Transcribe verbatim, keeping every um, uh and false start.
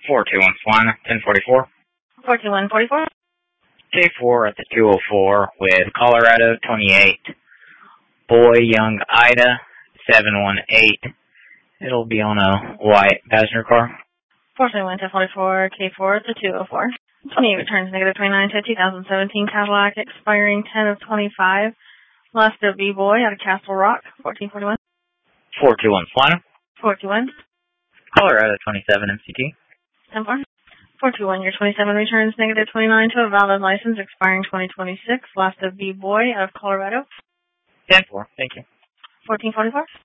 four two one Salina, ten forty-four. four two one forty-four. K four at the two oh four with Colorado twenty-eight. Boy Young Ida, seven one eight. It'll be on a white passenger car. four two one ten forty-four, K four at the two oh four. twenty-eight returns negative twenty-nine to two thousand seventeen Cadillac expiring ten of twenty-five. Last of B-Boy out of Castle Rock, fourteen forty-one. four two one Salina. four two one. Colorado twenty-seven M C T. ten four. four two one, your twenty-seven returns negative twenty-nine to a valid license expiring twenty twenty-six. Last of B-Boy out of Colorado. ten four, thank you. fourteen forty-four.